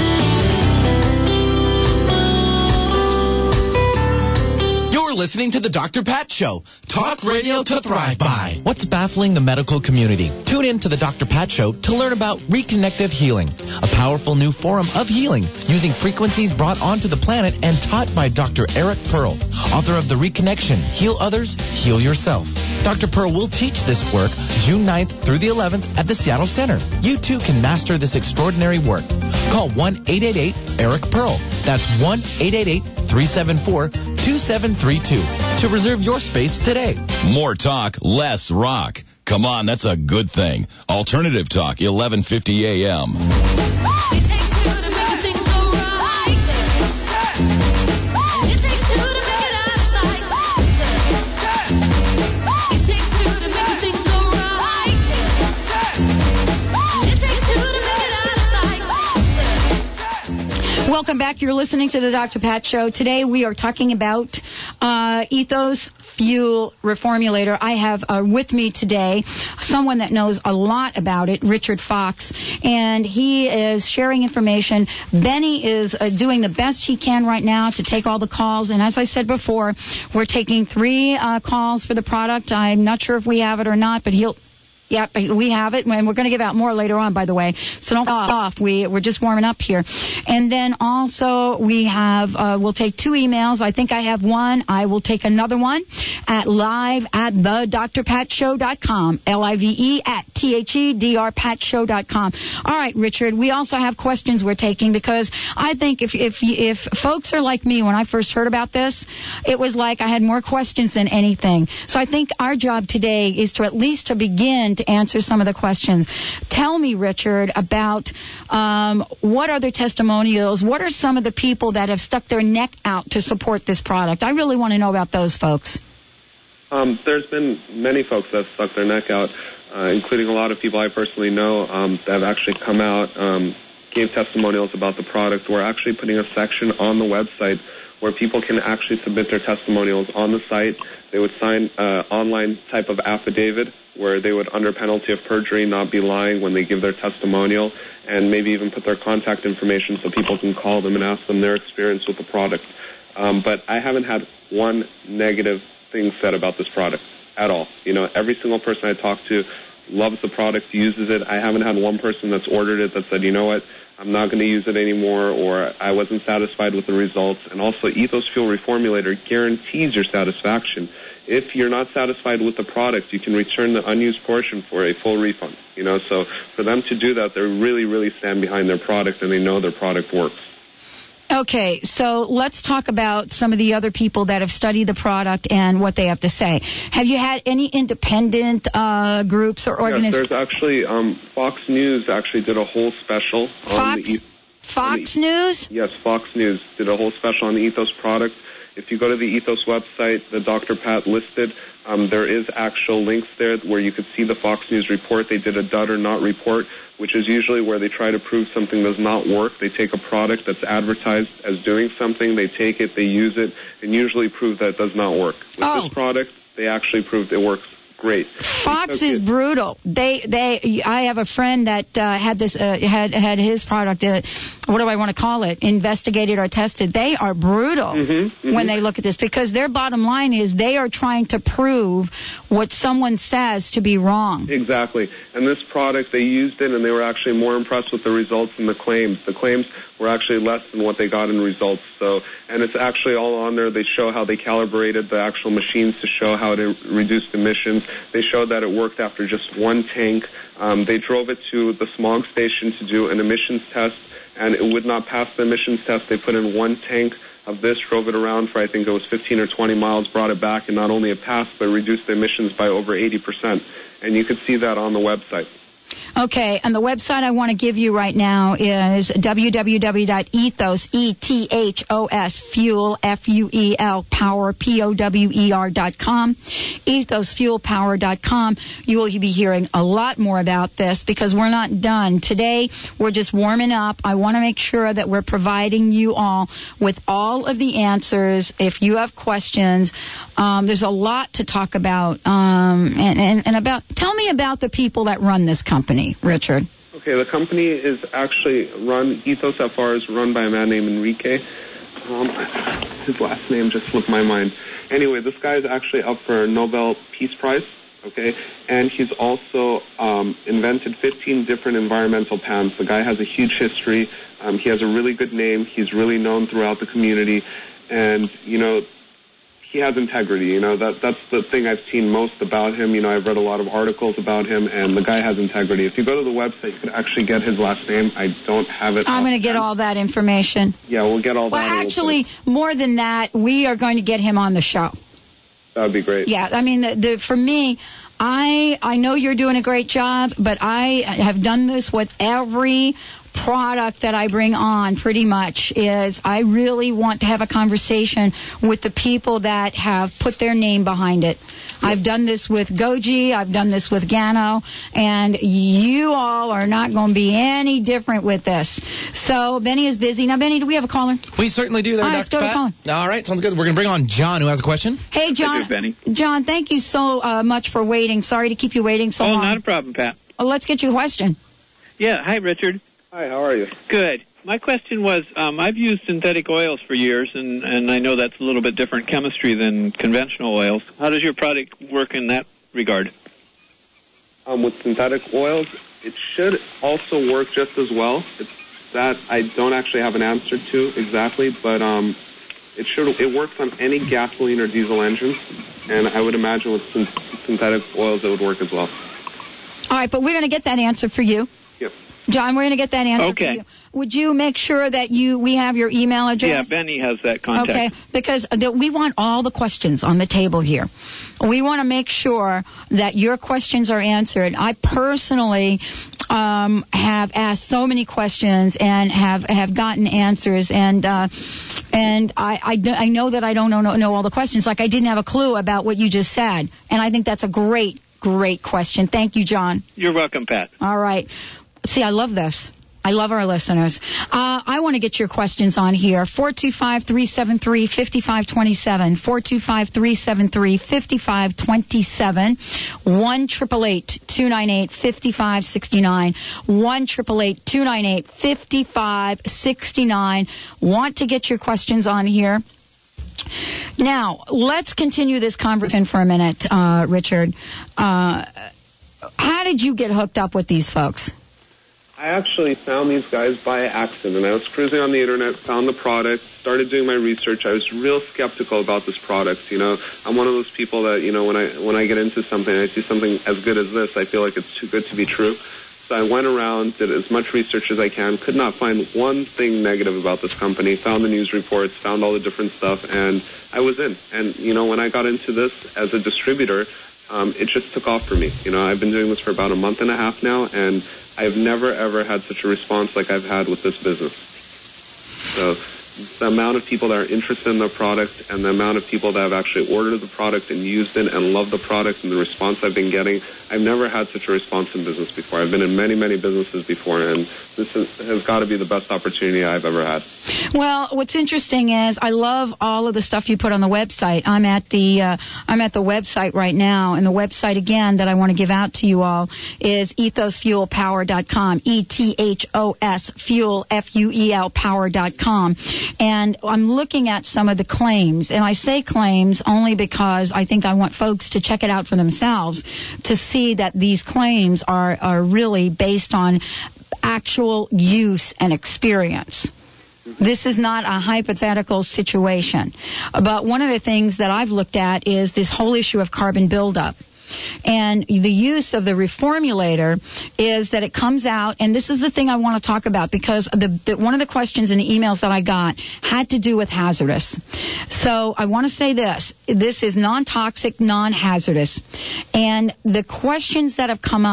Listening to the Dr. Pat Show. Talk radio to thrive by. What's baffling the medical community? Tune in to the Dr. Pat Show to learn about reconnective healing, a powerful new form of healing using frequencies brought onto the planet and taught by Dr. Eric Pearl, author of The Reconnection, Heal Others, Heal Yourself. Dr. Pearl will teach this work June 9th through the 11th at the Seattle Center. You too can master this extraordinary work. Call 1-888-ERIC-PEARL. That's 1-888-374-2732 to reserve your space today. More talk, less rock. Come on, that's a good thing. Alternative Talk, 1150 a.m. Welcome back. You're listening to the Dr. Pat Show. Today we are talking about Ethos Fuel Reformulator. I have with me today someone that knows a lot about it, Richard Fox, and he is sharing information. Benny is doing the best he can right now to take all the calls, and as I said before, we're taking 3 calls for the product. I'm not sure if we have it or not, but yeah, we have it, and we're going to give out more later on, by the way. So don't off. We're just warming up here. And then also we have, we'll take 2 emails. I think I have one. I will take another one at live@thedrpatshow.com, live@thedrpatshow.com. All right, Richard, we also have questions we're taking because I think if folks are like me, when I first heard about this, it was like I had more questions than anything. So I think our job today is to at least to begin to answer some of the questions. Tell me, Richard, about what are the testimonials? What are some of the people that have stuck their neck out to support this product? I really want to know about those folks. There's been many folks that have stuck their neck out, including a lot of people I personally know that have actually come out, gave testimonials about the product. We're actually putting a section on the website where people can actually submit their testimonials on the site. They would sign an online type of affidavit where they would, under penalty of perjury, not be lying when they give their testimonial, and maybe even put their contact information so people can call them and ask them their experience with the product. But I haven't had one negative thing said about this product at all. You know, every single person I talk to loves the product, uses it. I haven't had one person that's ordered it that said, you know what, I'm not going to use it anymore, or I wasn't satisfied with the results. And also, Ethos Fuel Reformulator guarantees your satisfaction. If you're not satisfied with the product, you can return the unused portion for a full refund. You know, so for them to do that, they really, really stand behind their product, and they know their product works. Okay, so let's talk about some of the other people that have studied the product and what they have to say. Have you had any independent groups or organizations? Yes, there's actually Fox News actually did a whole special on Fox News? Yes, Fox News did a whole special on the Ethos product. If you go to the Ethos website, the Dr. Pat listed, there is actual links there where you could see the Fox News report. They did a dud or not report, which is usually where they try to prove something does not work. They take a product that's advertised as doing something, they take it, they use it, and usually prove that it does not work. With this product, they actually proved it works great. Fox is brutal. I have a friend that had this, had his product, what do I want to call it, investigated or tested. They are brutal when they look at this, because their bottom line is they are trying to prove what someone says to be wrong. Exactly. And this product, they used it, and they were actually more impressed with the results than the claims. The claims were actually less than what they got in results. So, and it's actually all on there. They show how they calibrated the actual machines to show how to reduce emissions. They showed that it worked after just one tank. They drove it to the smog station to do an emissions test, and it would not pass the emissions test. They put in one tank of this, drove it around for, I think it was 15 or 20 miles, brought it back, and not only it passed, but reduced the emissions by over 80%. And you could see that on the website. Okay, and the website I want to give you right now is www.ethos, E-T-H-O-S, fuel, F-U-E-L, power, P-O-W-E-R.com, ethosfuelpower.com. You will be hearing a lot more about this because we're not done. Today, we're just warming up. I want to make sure that we're providing you all with all of the answers. If you have questions, there's a lot to talk about. And about, tell me about the people that run this company, Richard. Okay, the company is actually run, Ethos FR is run by a man named Enrique. His last name just slipped my mind. Anyway, this guy is actually up for a Nobel Peace Prize, okay? And he's also invented 15 different environmental patents. The guy has a huge history. He has a really good name. He's really known throughout the community. And, you know, he has integrity. You know, that's the thing I've seen most about him. You know, I've read a lot of articles about him, and the guy has integrity. If you go to the website, you can actually get his last name. I don't have it. I'm going to get all that information. Yeah, we'll get all that. Well, actually, more than that, we are going to get him on the show. That would be great. Yeah, I mean, for me, I know you're doing a great job, but I have done this with every product that I bring on pretty much is I really want to have a conversation with the people that have put their name behind it. I've done this with Goji, I've done this with Gano, and you all are not going to be any different with this. So Benny is busy. Now, Benny, do we have a caller? We certainly do there, all right, Dr. Pat. Let's go to All right, sounds good. We're going to bring on John, who has a question. Hey, John. I do, Benny. John, thank you so much for waiting. Sorry to keep you waiting so long. Oh, not a problem, Pat. Well, let's get you a question. Yeah, hi, Richard. Hi, how are you? Good. My question was, I've used synthetic oils for years, and I know that's a little bit different chemistry than conventional oils. How does your product work in that regard? With synthetic oils, it should also work just as well. It's that I don't actually have an answer to exactly, but it works on any gasoline or diesel engine, and I would imagine with synthetic oils it would work as well. All right, but we're going to get that answer for you. Yep. John, we're going to get that answer for you. Would you make sure that we have your email address? Yeah, Benny has that contact. Okay, because we want all the questions on the table here. We want to make sure that your questions are answered. I personally have asked so many questions and have gotten answers, and I know that I don't know all the questions. Like I didn't have a clue about what you just said, and I think that's a great question. Thank you, John. You're welcome, Pat. All right. See, I love this. I love our listeners. I want to get your questions on here. 425-373-5527. 425-373-5527. 1-888-298-5569. 1-888-298-5569. Want to get your questions on here. Now, let's continue this conversation for a minute, Richard. How did you get hooked up with these folks? I actually found these guys by accident. I was cruising on the internet, found the product, started doing my research. I was real skeptical about this product. You know, I'm one of those people that, you know, when I get into something, I see something as good as this, I feel like it's too good to be true. So I went around, did as much research as I can, could not find one thing negative about this company, found the news reports, found all the different stuff, and I was in. And, you know, when I got into this as a distributor, it just took off for me. You know, I've been doing this for about a month and a half now, and I've never, ever had such a response like I've had with this business. So the amount of people that are interested in the product and the amount of people that have actually ordered the product and used it and love the product and the response I've been getting, I've never had such a response in business before. I've been in many, many businesses before, and this has got to be the best opportunity I've ever had. Well, what's interesting is I love all of the stuff you put on the website. I'm at the website right now, and the website again that I want to give out to you all is ethosfuelpower.com. ETHOS fuel FUEL power.com. And I'm looking at some of the claims, and I say claims only because I think I want folks to check it out for themselves to see that these claims are really based on actual use and experience. This is not a hypothetical situation. But one of the things that I've looked at is this whole issue of carbon buildup. And the use of the reformulator is that it comes out, and this is the thing I want to talk about because one of the questions in the emails that I got had to do with hazardous. So I want to say this is non-toxic, non-hazardous. And the questions that have come up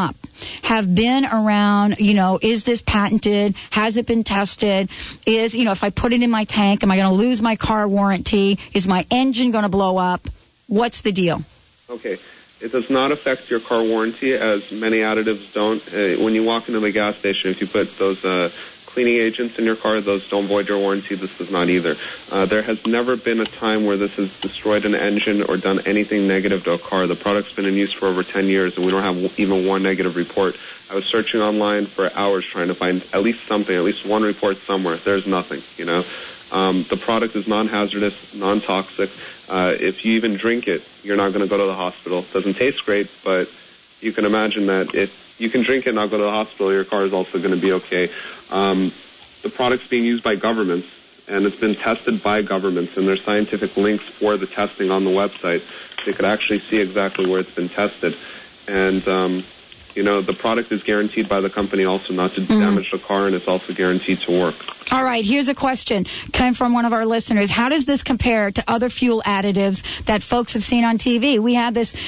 have been around, is this patented? Has it been tested? If I put it in my tank, am I going to lose my car warranty? Is my engine going to blow up? What's the deal? Okay. It does not affect your car warranty, as many additives don't. When you walk into the gas station, if you put those cleaning agents in your car, those don't void your warranty. This does not either. There has never been a time where this has destroyed an engine or done anything negative to a car. The product's been in use for over 10 years, and we don't have even one negative report. I was searching online for hours trying to find at least something, at least one report somewhere. There's nothing, The product is non-hazardous, non-toxic. If you even drink it, you're not going to go to the hospital. It doesn't taste great, but you can imagine that if you can drink it and not go to the hospital, your car is also going to be okay. The product's being used by governments, and it's been tested by governments, and there's scientific links for the testing on the website. They could actually see exactly where it's been tested. And, the product is guaranteed by the company also not to damage the car, and it's also guaranteed to work. All right, here's a question coming from one of our listeners. How does this compare to other fuel additives that folks have seen on TV? We had this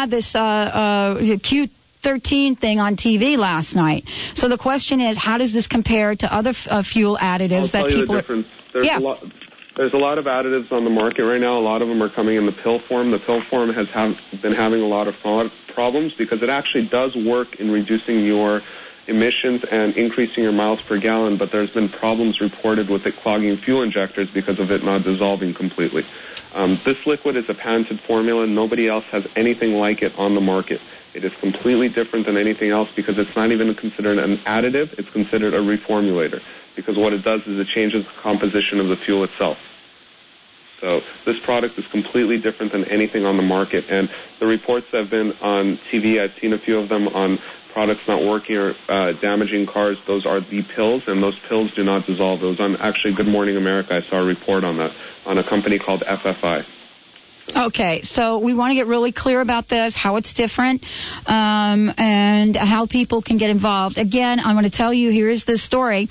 Q13 thing on TV last night. So the question is, how does this compare to other fuel additives that people There's a lot of additives on the market right now. A lot of them are coming in the pill form. The pill form has been having a lot of problems because it actually does work in reducing your emissions and increasing your miles per gallon, but there's been problems reported with it clogging fuel injectors because of it not dissolving completely. This liquid is a patented formula. Nobody else has anything like it on the market. It is completely different than anything else because it's not even considered an additive. It's considered a reformulator because what it does is it changes the composition of the fuel itself. So this product is completely different than anything on the market. And the reports that have been on TV, I've seen a few of them on products not working or damaging cars. Those are the pills, and those pills do not dissolve. Those on actually Good Morning America, I saw a report on that, on a company called FFI. Okay, so we want to get really clear about this, how it's different, and how people can get involved. Again, I'm going to tell you, here is the story,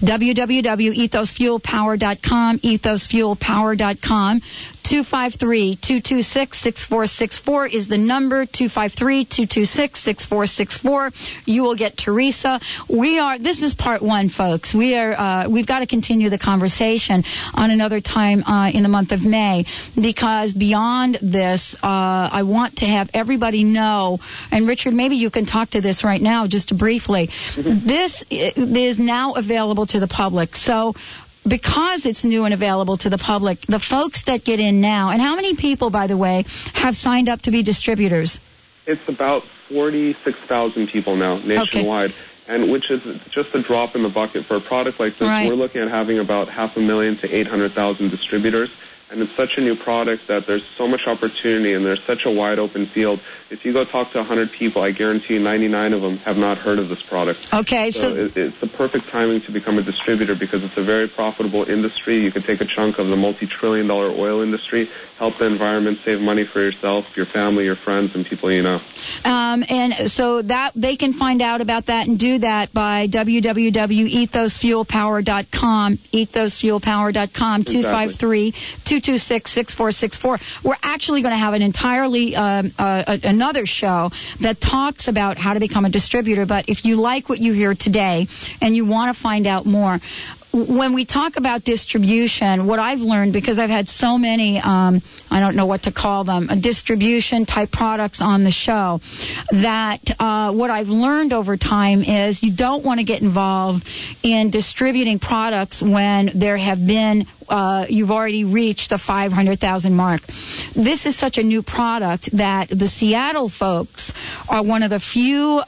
www.ethosfuelpower.com, ethosfuelpower.com. 253-226-6464 is the number, 253-226-6464. You will get Teresa. This is part one, folks. We've got to continue the conversation on another time in the month of May, because beyond this, I want to have everybody know, and Richard, maybe you can talk to this right now just briefly. This is now available to the public. So because it's new and available to the public, the folks that get in now, and how many people, by the way, have signed up to be distributors? It's about 46,000 people now nationwide, and which is just a drop in the bucket for a product like this. Right. We're looking at having about 500,000 to 800,000 distributors. And it's such a new product that there's so much opportunity and there's such a wide open field. If you go talk to 100 people, I guarantee you 99 of them have not heard of this product. Okay, so it's the perfect timing to become a distributor because it's a very profitable industry. You can take a chunk of the multi-trillion-dollar oil industry, help the environment, save money for yourself, your family, your friends, and people you know. And so that they can find out about that and do that by www.ethosfuelpower.com, ethosfuelpower.com, 253-226-6464. We're actually going to have an entirely another show that talks about how to become a distributor. But if you like what you hear today and you want to find out more, when we talk about distribution, what I've learned, because I've had so many, I don't know what to call them, distribution-type products on the show, that what I've learned over time is you don't want to get involved in distributing products when there have been, you've already reached the 500,000 mark. This is such a new product that the Seattle folks are one of the few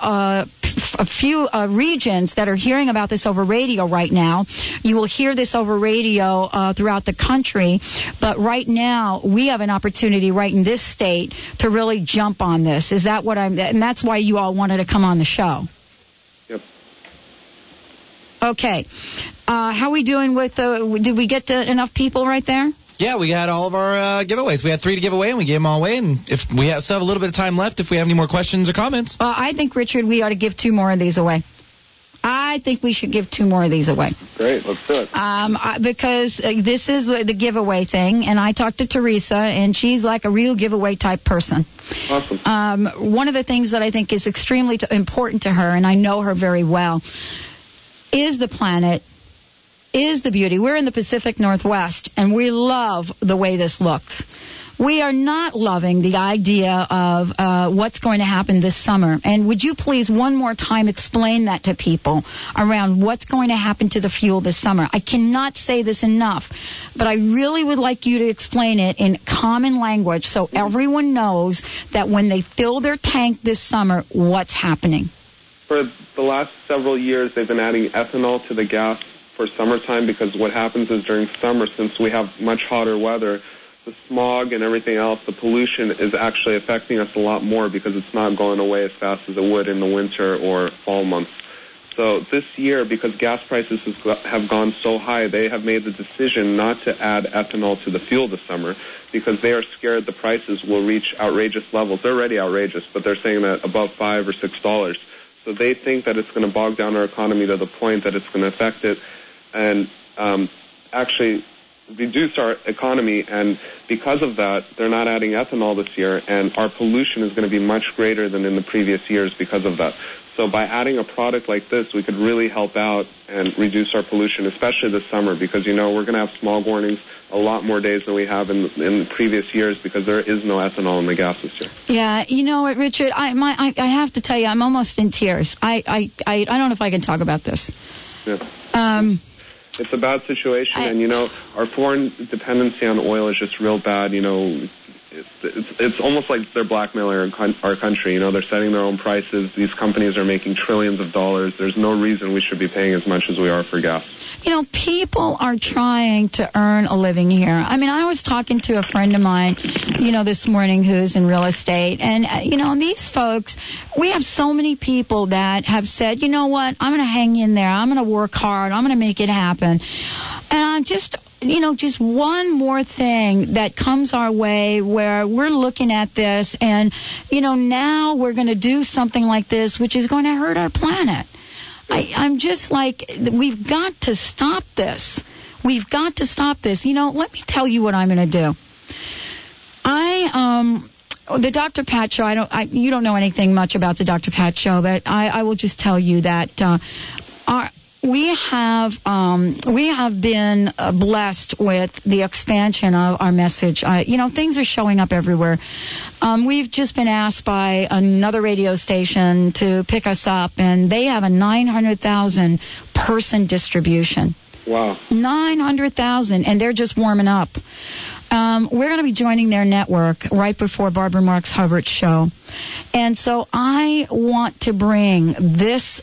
regions that are hearing about this over radio right now. You will hear this over radio throughout the country, but right now we have an opportunity right in this state to really jump on this. Is that what and that's why you all wanted to come on the show. Yep. Okay. How are we doing with did we get to enough people right there? Yeah, we had all of our giveaways. We had 3 to give away, and we gave them all away. And if we still have a little bit of time left, if we have any more questions or comments. I think, Richard, we ought to give 2 more of these away. I think we should give 2 more of these away. Great, let's do it. Because this is the giveaway thing, and I talked to Teresa, and she's like a real giveaway type person. Awesome. One of the things that I think is extremely important to her, and I know her very well, is the planet, is the beauty. We're in the Pacific Northwest, and we love the way this looks. We are not loving the idea of what's going to happen this summer. And would you please one more time explain that to people around what's going to happen to the fuel this summer? I cannot say this enough, but I really would like you to explain it in common language so everyone knows that when they fill their tank this summer, what's happening. For the last several years, they've been adding ethanol to the gas for summertime because what happens is during summer, since we have much hotter weather, the smog and everything else, the pollution is actually affecting us a lot more because it's not going away as fast as it would in the winter or fall months. So this year, because gas prices have gone so high, they have made the decision not to add ethanol to the fuel this summer because they are scared the prices will reach outrageous levels. They're already outrageous, but they're saying that above $5 or $6. So they think that it's going to bog down our economy to the point that it's going to affect it and actually reduce our economy, and because of that, they're not adding ethanol this year, and our pollution is going to be much greater than in the previous years because of that. So by adding a product like this, we could really help out and reduce our pollution, especially this summer, because, we're going to have smog warnings a lot more days than we have in the previous years because there is no ethanol in the gas this year. Yeah, you know what, Richard, I have to tell you, I'm almost in tears. I don't know if I can talk about this. Yeah. It's a bad situation, and, our foreign dependency on oil is just real bad. It's almost like they're blackmailing our country. They're setting their own prices. These companies are making trillions of dollars. There's no reason we should be paying as much as we are for gas. People are trying to earn a living here. I mean, I was talking to a friend of mine, this morning who's in real estate. And, these folks, we have so many people that have said, you know what, I'm going to hang in there. I'm going to work hard. I'm going to make it happen. And I'm just one more thing that comes our way where we're looking at this and, now we're going to do something like this, which is going to hurt our planet. I'm just like, we've got to stop this. We've got to stop this. Let me tell you what I'm going to do. The Dr. Pat Show, you don't know anything much about the Dr. Pat Show, but I will just tell you that we have been blessed with the expansion of our message. Things are showing up everywhere. We've just been asked by another radio station to pick us up, and they have a 900,000 person distribution. Wow. 900,000, and they're just warming up. We're going to be joining their network right before Barbara Marx Hubbard's show. And so I want to bring this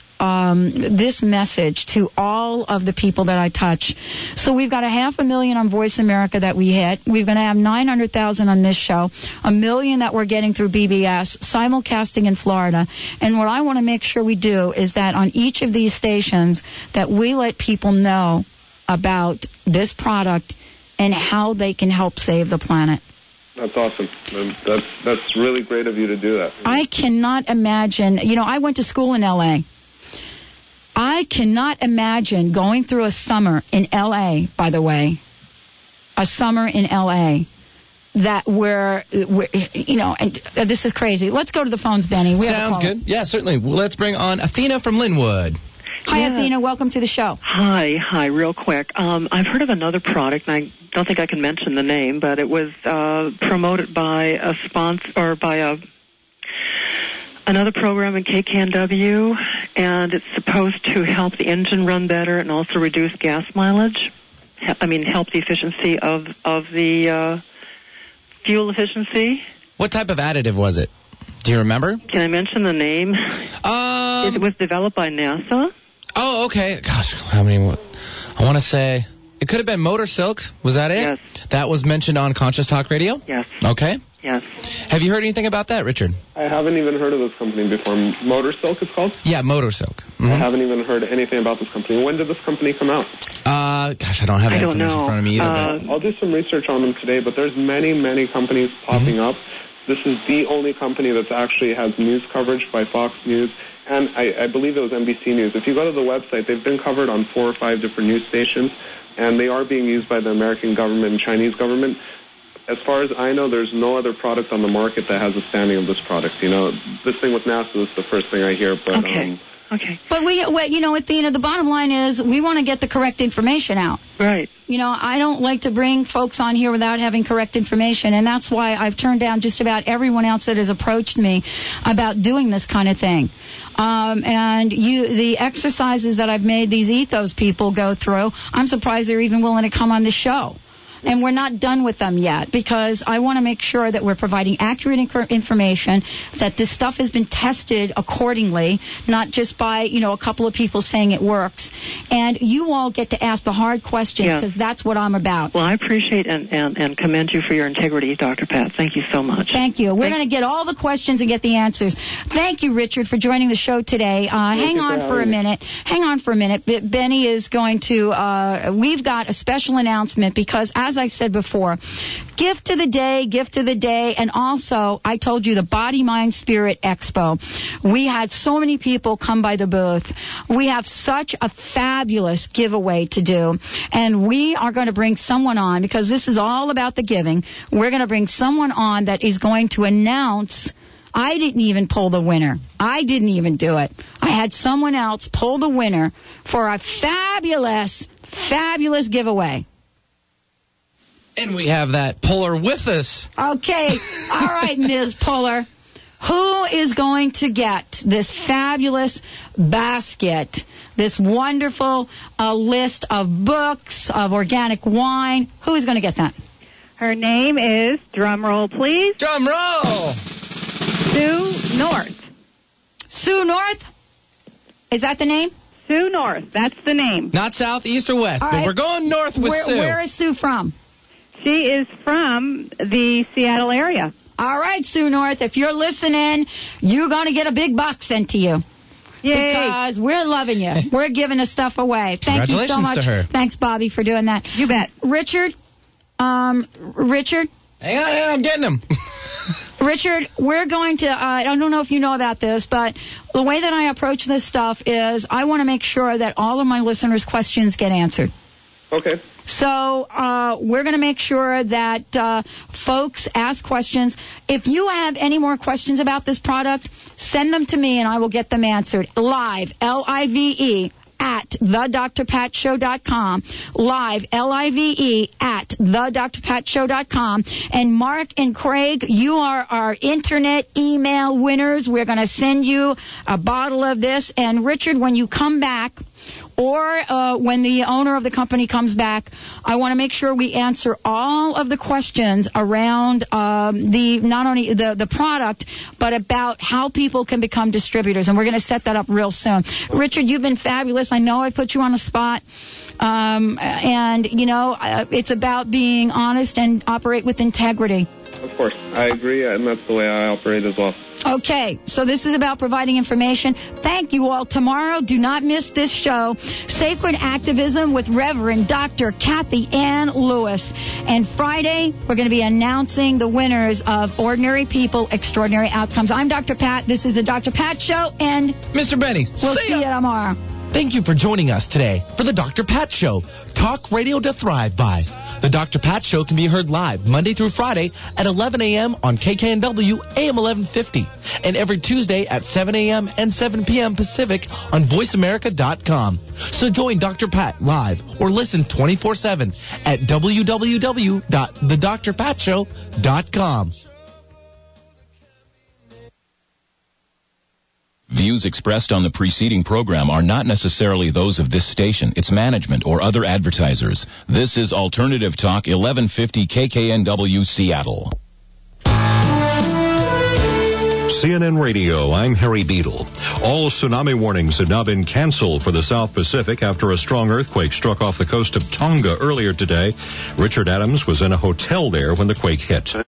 message to all of the people that I touch. So we've got 500,000 on Voice America that we hit. We're going to have 900,000 on this show, 1 million that we're getting through BBS, simulcasting in Florida. And what I want to make sure we do is that on each of these stations that we let people know about this product and how they can help save the planet. That's awesome. That's really great of you to do that. I cannot imagine. I went to school in L.A. I cannot imagine going through a summer in L.A., by the way, a summer in L.A., that we're and this is crazy. Let's go to the phones, Benny. Sounds good. Yeah, certainly. Let's bring on Athena from Linwood. Hi, Athena. Welcome to the show. Hi. Real quick. I've heard of another product, and I don't think I can mention the name, but it was promoted by a sponsor or by another program in KKNW, and it's supposed to help the engine run better and also reduce gas mileage. Help the efficiency of the fuel efficiency. What type of additive was it? Do you remember? Can I mention the name? It was developed by NASA. Oh, okay. Gosh, I want to say it could have been Motor Silk. Was that it? Yes. That was mentioned on Conscious Talk Radio? Yes. Okay. Yes. Have you heard anything about that, Richard? I haven't even heard of this company before. Motor Silk it's called? Yeah, Motor Silk. Mm-hmm. I haven't even heard anything about this company. When did this company come out? Gosh, I don't have that information in front of me either. I'll do some research on them today, but there's many companies popping up. This is the only company that actually has news coverage by Fox News, and I believe it was NBC News. If you go to the website, they've been covered on 4 or 5 different news stations, and they are being used by the American government and Chinese government as far as I know, there's no other product on the market that has a standing of this product. This thing with NASA is the first thing I hear, but... Okay. Okay. But Athena, the bottom line is we want to get the correct information out. Right. I don't like to bring folks on here without having correct information, and that's why I've turned down just about everyone else that has approached me about doing this kind of thing. And the exercises that I've made these ethos people go through, I'm surprised they're even willing to come on the show. And we're not done with them yet because I want to make sure that we're providing accurate information, that this stuff has been tested accordingly, not just by, a couple of people saying it works. And you all get to ask the hard questions because that's what I'm about. Well, I appreciate and commend you for your integrity, Dr. Pat. Thank you so much. Thank you. We're going to get all the questions and get the answers. Thank you, Richard, for joining the show today. Hang on for a minute. Benny is going to, we've got a special announcement because, as I said before, gift of the day, and also I told you the Body, Mind, Spirit Expo. We had so many people come by the booth. We have such a fabulous giveaway to do, and we are going to bring someone on because this is all about the giving. We're going to bring someone on that is going to announce. I didn't even pull the winner. I didn't even do it. I had someone else pull the winner for a fabulous, fabulous giveaway. And we have that puller with us. Okay. All right, Ms. Puller. Who is going to get this fabulous basket, this wonderful list of books, of organic wine? Who is going to get that? Her name is, drum roll please. Drum roll! Sue North. Sue North? Is that the name? Sue North. That's the name. Not south, east, or west, but we're going north with Sue. Where is Sue from? She is from the Seattle area. All right, Sue North, if you're listening, you're going to get a big box sent to you. Yay. Because we're loving you. We're giving the stuff away. Thank you so much. To her. Thanks, Bobby, for doing that. You bet. Richard? Richard? Hang on, I'm getting him. Richard, we're going to, I don't know if you know about this, but the way that I approach this stuff is I want to make sure that all of my listeners' questions get answered. Okay. So we're going to make sure that folks ask questions. If you have any more questions about this product, send them to me and I will get them answered live, L-I-V-E, at thedrpatshow.com, live, L-I-V-E, at thedrpatshow.com. And Mark and Craig, you are our internet email winners. We're going to send you a bottle of this. And Richard, when you come back, or when the owner of the company comes back, I want to make sure we answer all of the questions around not only the product, but about how people can become distributors. And we're going to set that up real soon. Richard, you've been fabulous. I know I put you on the spot. And, it's about being honest and operate with integrity. Of course. I agree, and that's the way I operate as well. Okay, so this is about providing information. Thank you all. Tomorrow, do not miss this show, Sacred Activism with Reverend Dr. Kathy Ann Lewis. And Friday, we're going to be announcing the winners of Ordinary People, Extraordinary Outcomes. I'm Dr. Pat. This is the Dr. Pat Show, and Mr. Benny, we'll see you tomorrow. Thank you for joining us today for the Dr. Pat Show, talk radio to thrive by. The Dr. Pat Show can be heard live Monday through Friday at 11 a.m. on KKNW AM 1150 and every Tuesday at 7 a.m. and 7 p.m. Pacific on VoiceAmerica.com. So join Dr. Pat live or listen 24/7 at www.thedrpatshow.com. Views expressed on the preceding program are not necessarily those of this station, its management, or other advertisers. This is Alternative Talk, 1150 KKNW, Seattle. CNN Radio, I'm Harry Beadle. All tsunami warnings have now been canceled for the South Pacific after a strong earthquake struck off the coast of Tonga earlier today. Richard Adams was in a hotel there when the quake hit.